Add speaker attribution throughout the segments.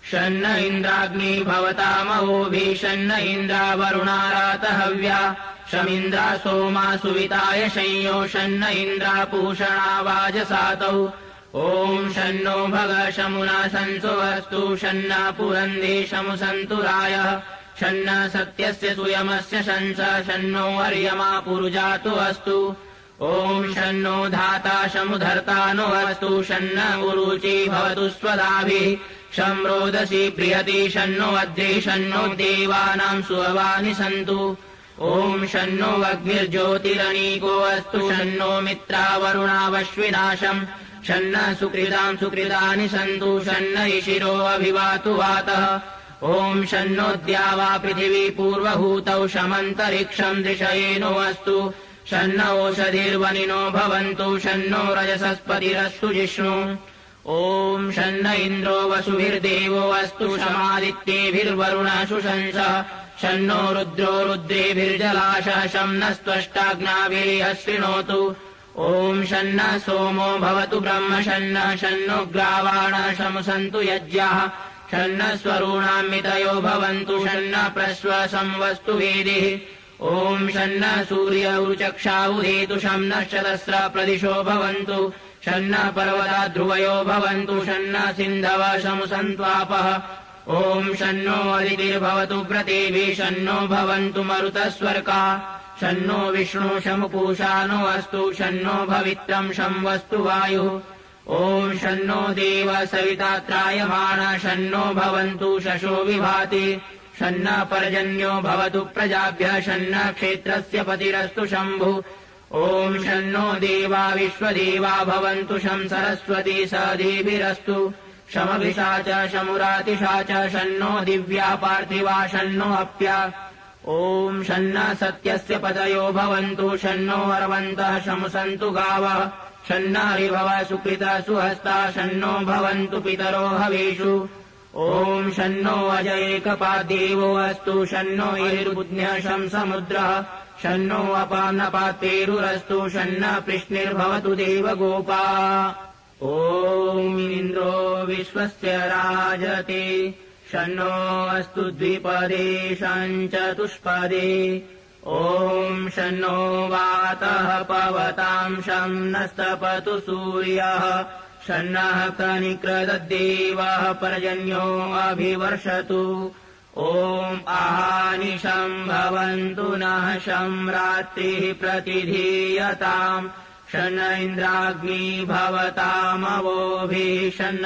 Speaker 1: शन्न इन्द्राग्नी भवतामवोभिः शन्न इन्द्रावरुणारातहव्या शमिन्द्रा सोमा सुविताय संयो शन्न इन्द्रापूषणा वाजसातौ ॐ शन्नो भग शमुना सन्तु अस्तु शन्न पुरन्दे शमु सन्तु रायः शन्न सत्यस्य सुयमस्य शंस शन्नो अर्यमा पुरुजातु अस्तु ॐ शन्नो धाता शमुधर्ता नो अस्तु शन्न उरुचि भवतु स्वदाभिः शं रोदसी प्रियति शन्नो अद्रे शन्नो देवानां सुहवानि सन्तु ॐ शन्नो अग्निर्ज्योतिरनीको अस्तु शन्नो मित्रावरुणावश्विनाशम् शन्न सुकृतां सुकृतानि सन्तु शन्न इशिरो अभिवातु वातः ॐ शन्नोद्या वा पृथिवी पूर्वभूतौ शमन्तरिक्षं दृशयेनो अस्तु शन्न ओषधिर्वनिनो भवन्तु शन्नो रजसस्पतिरस्तु जिष्णु ॐ शन्न इन्द्रो वसुभिर्देवो अस्तु शमादित्येभिर्वरुणः शंसः शन्नो रुद्रो रुद्रेभिर्जलाशः शं नस्त्वष्टाग्नाभिः शृणोतु ॐ शन्न सोमो भवतु ब्रह्म शन्न शन्नोग्रावाणः शमु सन्तु यज्ञाः शन्न स्वरूणामितयो भवन्तु शन्न प्रश्व संवस्तु वेदिः ॐ शन्न सूर्यौचक्षावुहेतु शं नश्चतस्र प्रदिशो भवन्तु शन्न पर्वता ध्रुवयो भवन्तु शन्न सिन्धव शमु सन्त्वापः ॐ शन्नो अदितिर्भवतु व्रतेभिः शन्नो भवन्तु मरुतस्वर्का शन्नो विष्णु शमुपूषा नो अस्तु शन्नो भवित्रम् शं वस्तु वायुः ॐ शन्नो देव सविता त्रायमाण शन्नो भवन्तु शशो विभाति शन्न पर्जन्यो भवतु प्रजाभ्यः शन्न क्षेत्रस्य पतिरस्तु शम्भुः ॐ शन्नो देवा विश्वदेवा भवन्तु शं सरस्वती सदेभिरस्तु शमभिषा च शमुरातिषा च शन्नो दिव्या पार्थिवा शन्नो अप्या ॐ शन्न सत्यस्य पतयो भवन्तु शन्नो अर्वन्तः शमु सन्तु गावः शन्न हरिभव सुकृता सुहस्ता शन्नो भवन्तु पितरो हवेषु ॐ शन्नो अजयेकपाद्देवो अस्तु शन्नो ईर्बुध्न्यः शं समुद्रः शन्नो अपान्नपात्पेरुरस्तु शन्न कृष्णिर्भवतु देवगोपा ॐ इन्द्रो विश्वस्य राजते शन्नो अस्तु द्विपदे शं चतुष्पदे ॐ शन्नो वातः पवतां शं नस्तपतु सूर्यः शन्नः कनिक्रदद्देवः पर्जन्यो अभिवर्षतु ॐ आहानिशं भवन्तु नः शं रात्रिः प्रतिधीयताम् शन्न इन्द्राग्नी भवतामवोभिः शन्न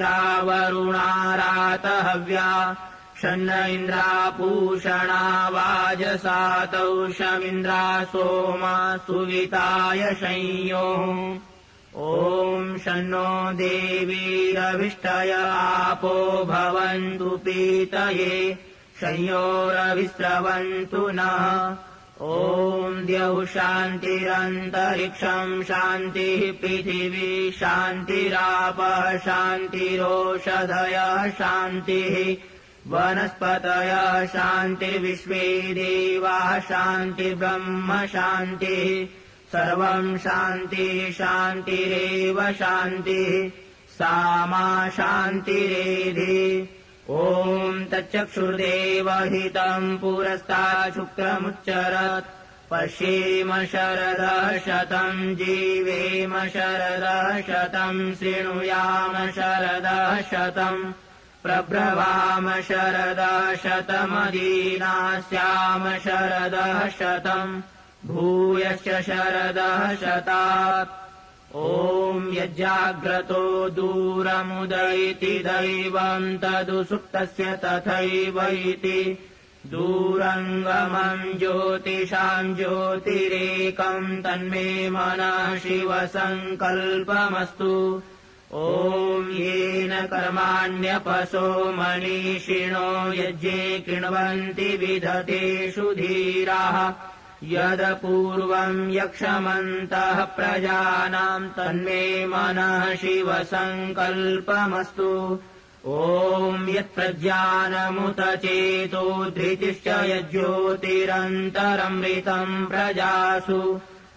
Speaker 1: इन्द्रावरुणारातहव्या शन्न इन्द्रापूषणा वाजसातौ शमिन्द्रा सोमा सुविताय संयोः ॐ शन्नो देवीरभिष्टय आपो भवन्तु पीतये संयोरविस्रवन्तु नः ॐ द्यौः शान्तिरन्तरिक्षं शान्तिः पृथिवी शान्तिरापः शान्तिरोषधयः शान्तिः वनस्पतयः शान्तिर्विश्वे देवाः शान्तिर्ब्रह्म शान्तिः सर्वं शान्तिः शान्तिरेव शान्तिः सा मा शान्तिरेधि ॐ तच्चक्षुर्देवहितं पुरस्तात् शुक्रमुच्चरत् पश्येम शरदः शतं जीवेम शरदः शतं शृणुयाम शरदः शतं प्रब्रवाम शरदः शतमदीनास्याम शरदः शतं भूयश्च शरदः शतात् ॐ यज्जाग्रतो दूरमुदयति दैवं तदु सुप्तस्य तथैवैति दूरङ्गमं ज्योतिषां ज्योतिरेकं तन्मे मनः शिवसङ्कल्पमस्तु ॐ येन कर्माण्यपसो मनीषिणो यज्ञे कृण्वन्ति विदधेषु धीराः यदपूर्वं यक्षमन्तः प्रजानां तन्मे मनः शिवसङ्कल्पमस्तु ॐ यत्प्रज्ञानमुत चेतो धृतिश्च यज्ज्योतिरन्तरमृतं प्रजासु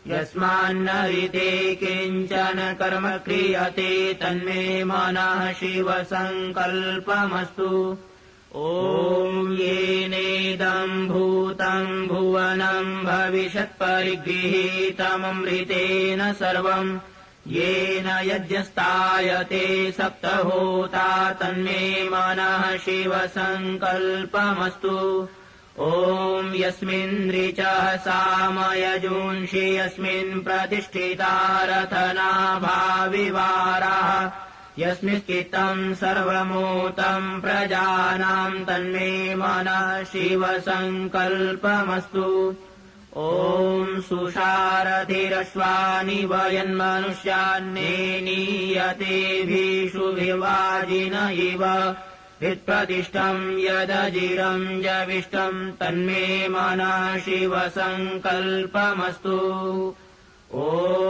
Speaker 1: यस्मान्न ऋते किञ्चन कर्म क्रियते तन्मे मनः शिवसङ्कल्पमस्तु ॐ येनेदम् भूतम् भुवनम् भविष्यत्परिगृहीतममृतेन सर्वम् येन यज्ञस्तायते सप्तहोता तन्मे मनः शिवसङ्कल्पमस्तु ॐ यस्मिन् ऋचः सामयजूंषि यस्मिन् प्रतिष्ठिता रथनाभाविवाराः यस्मिन्स्थितम् सर्वमूतम् प्रजानाम् तन्मे मनः शिवसङ्कल्पमस्तु ॐ सुषारथिरश्वानि वयन्मनुष्यान्नेनीयतेभिषु विवाजिन इव हृत्प्रतिष्ठम् यदजिरम् जविष्टम् तन्मे मनः शिवसङ्कल्पमस्तु ॐ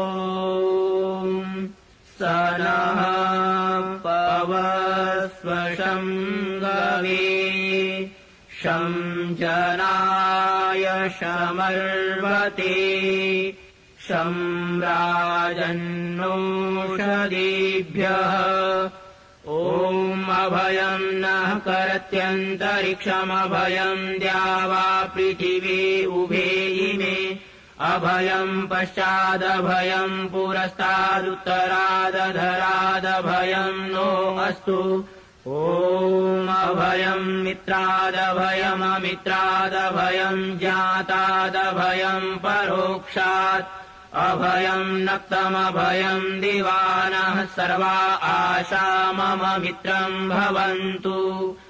Speaker 1: स नः पवस्वशम् गवे शं जनाय शमर्वते शं राजन्नोषधीभ्यः ॐ अभयम् नः करत्यन्तरिक्षमभयम् द्यावा पृथिवी उभे इमे अभयम् पश्चादभयम् पुरस्तादुत्तरादधरादभयम् नो अस्तु ॐ अभयम् मित्रादभयममित्रादभयम् ज्ञातादभयम् परोक्षात् अभयम् नक्तमभयम् दिवानः सर्वा आशा मम मित्रम् भवन्तु।